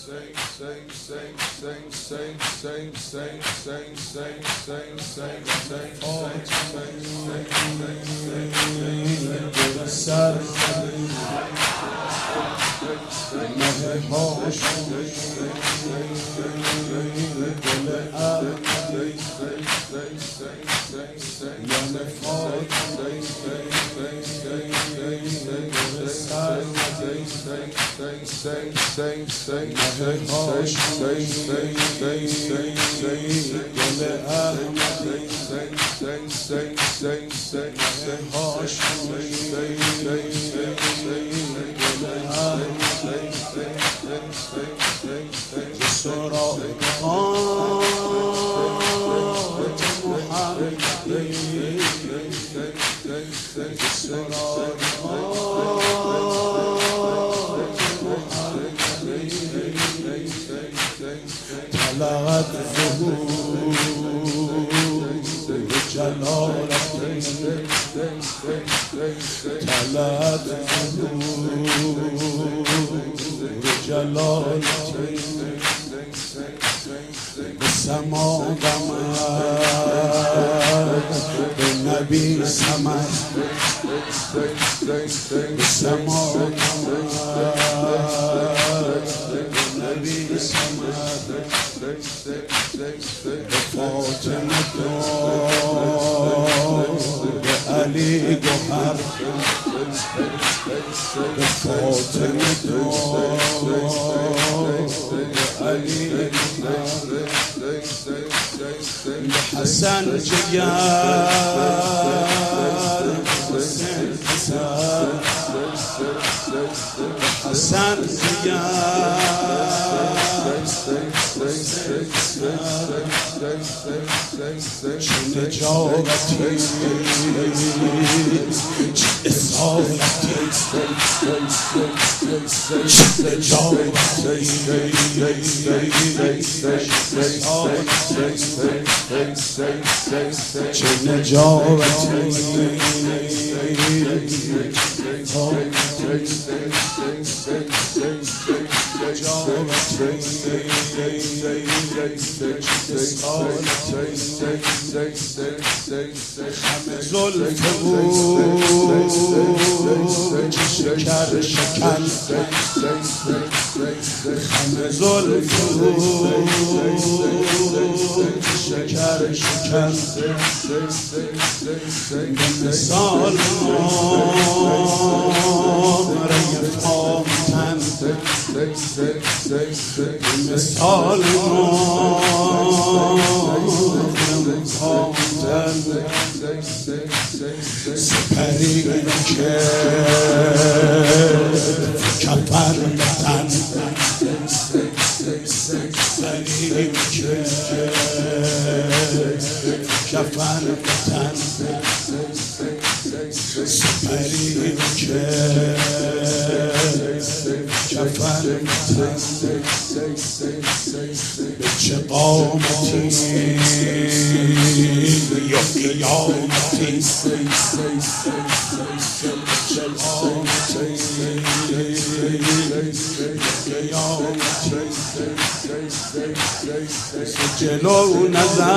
جلو نظر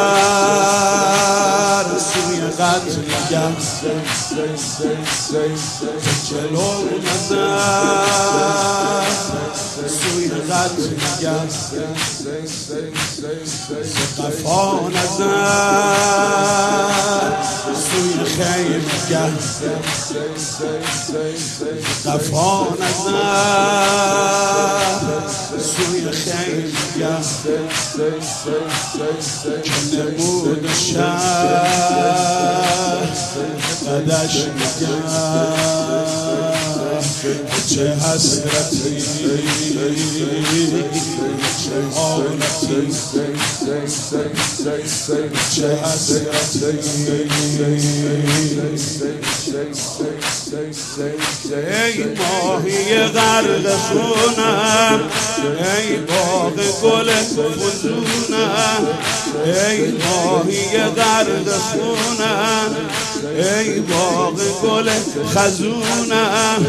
سوی قتلگاه، جلو نظر سوی قتلگاه، قفا نظر سوی خیمگاه، قفا نظر سوی خیمگاه، که نمود شهر قدش نگاه، چه حسرتی چه حالتی چه حسرتی. ای ماهی غرق خونم، ای باغ گل فزونم، ای ماهی غرق خونم، ای باغ گل خزونم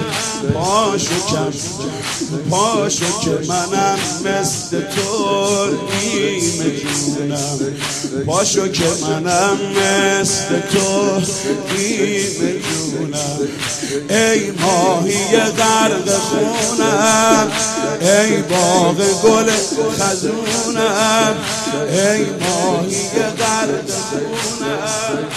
پاشو که منم مثل تو نیمه جونم پاشو که منم مثل تو نیمه جونم ای ماهی غرق خونم ای باغ گل خزونم ای ماهی غرق خونم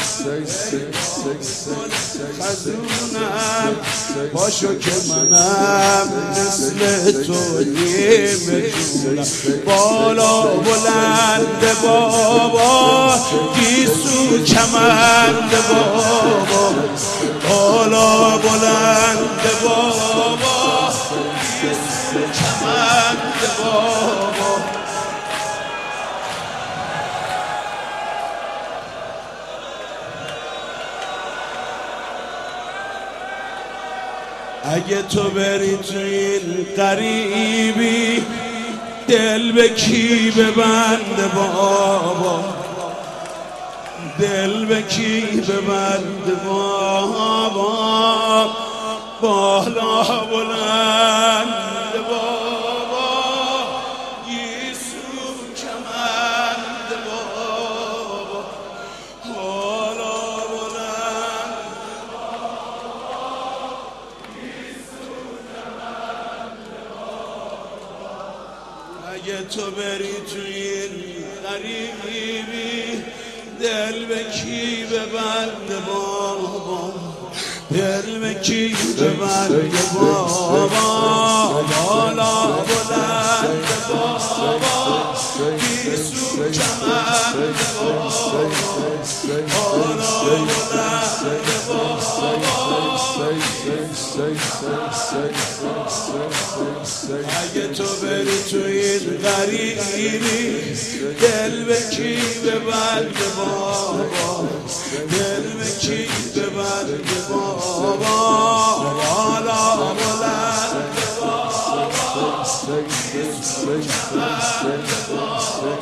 خزونم پاشو که منم مثل تو نیمه جونم بالا بلند بابا گیسو کمند بابا بالا بلند بابا گیسو کمند بابا اگه تو بری تو این غریبی دل به کی ببند بابا دل به کی ببند بابا بالا بلند بابا گیسو کمند بابا بالا بلند اگه تو بری تو این غریبی دل به کی ببند بابا دل به کی ببند بابا بالا بلند بابا گیسو کمند بابا بالا بلند بابا اگه تو بری تو این غریبی دل به کی ببند بابا دل به کی ببند بابا بالا بلند بابا گیسو کمند بابا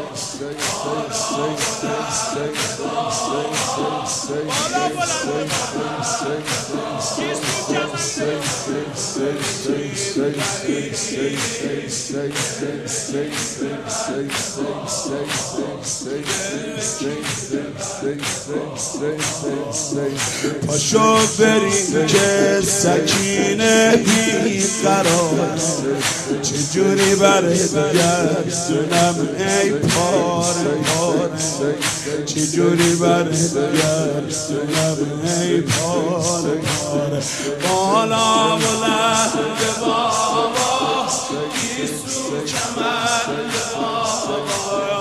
پاشو بریم که سکینه بی قرار چجوری برات گردونم ای پاره پاره چجوری برات گردونم ای پاره پاره بالا بلند بابا گیسو کمند بابا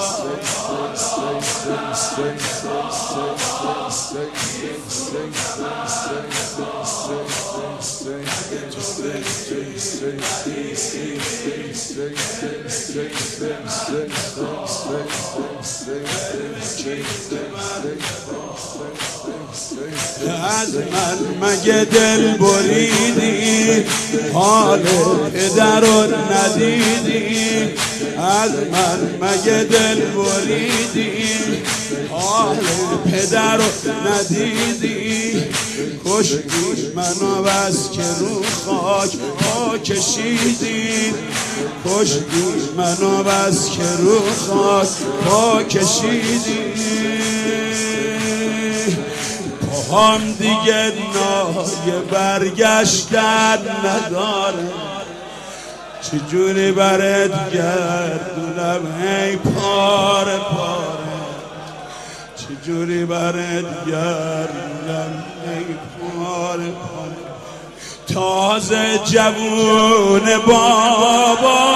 از من مگه دل بریدی حال پدر رو ندیدی از من مگه دل بریدی حال پدر رو ندیدی کشتی منو بس که رو خاک پا کشیدی کشتی منو بس که رو خاک پا کشیدی پاهم دیگه نای برگشتن نداره چجوری برات گردونم ای پاره پاره چجوری برات گردونم ای پاره پاره تازه جوون بابا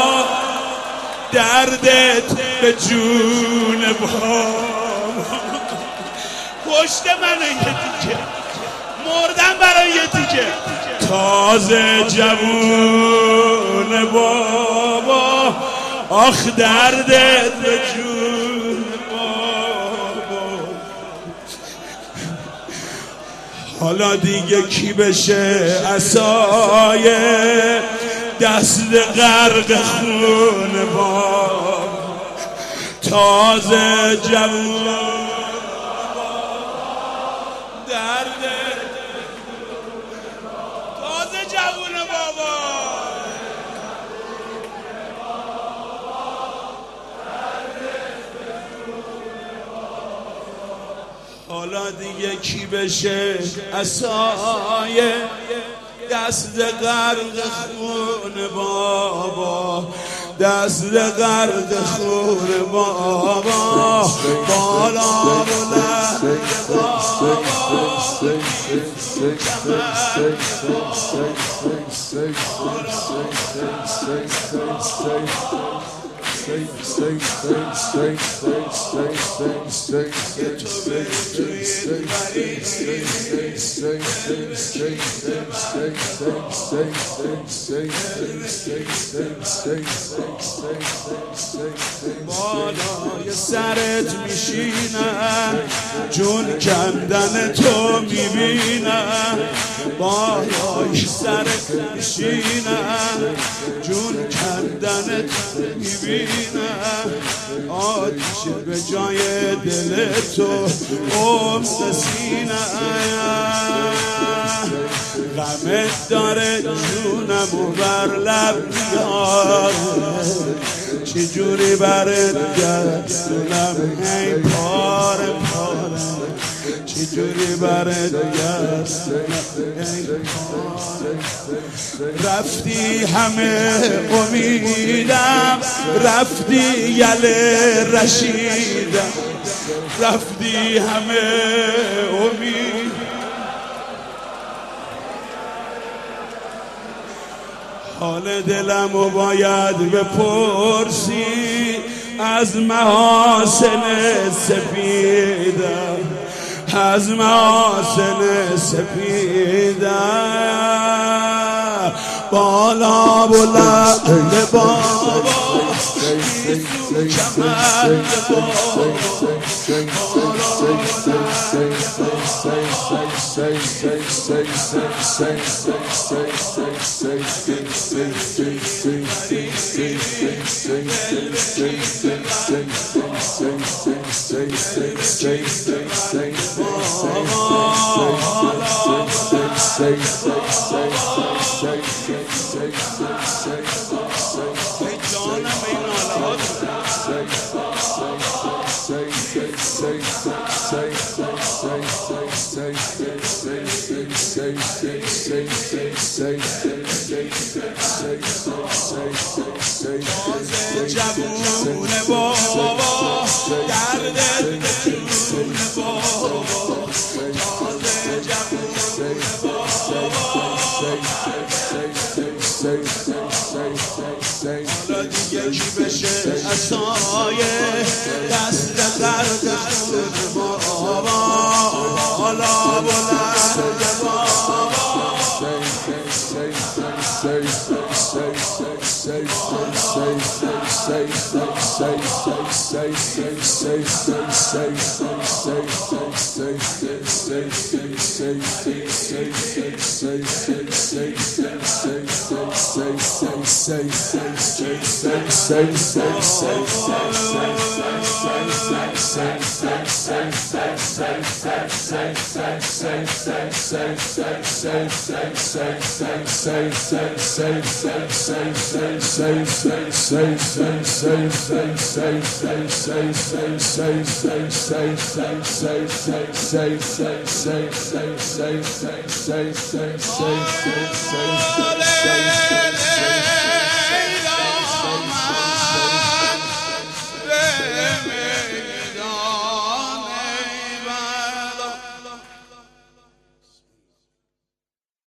دردت به جون بابا پشت من یه تیکه مردم برای یه تیکه تازه جوون بابا آخ دردت به جون بابا حالا دیگه کی بشه عصای دست غرق خون بابا تازه جوون درده تازه جوونه بابا حالا دیگه کی بشه عصای دست غرق خون بابا دست غرق خون بابا بالا بلند بالای سرت میشینم جون کندن تو میبینم بالای سرت میشینم جون کندن تو میبینم آتیش به جای دل تو سینم غمت داره جونمو بر لب میاره چجوری برات گردونم ای پاره پاره چجوری برات گردونم ای پاره رفتی همه امیدم رفتی یله رشیدم رفتی همه امید حال دلمو باید بپرسی از محاسن سپیدم از محاسن سپیدم بالا بلند بابا میزو کمند بابا جوونه بابا دردت جونه بابا تازه جوونه بابا حالا دیگه کی بشه عصای دست غرق خون بابا حالا بلند بابا say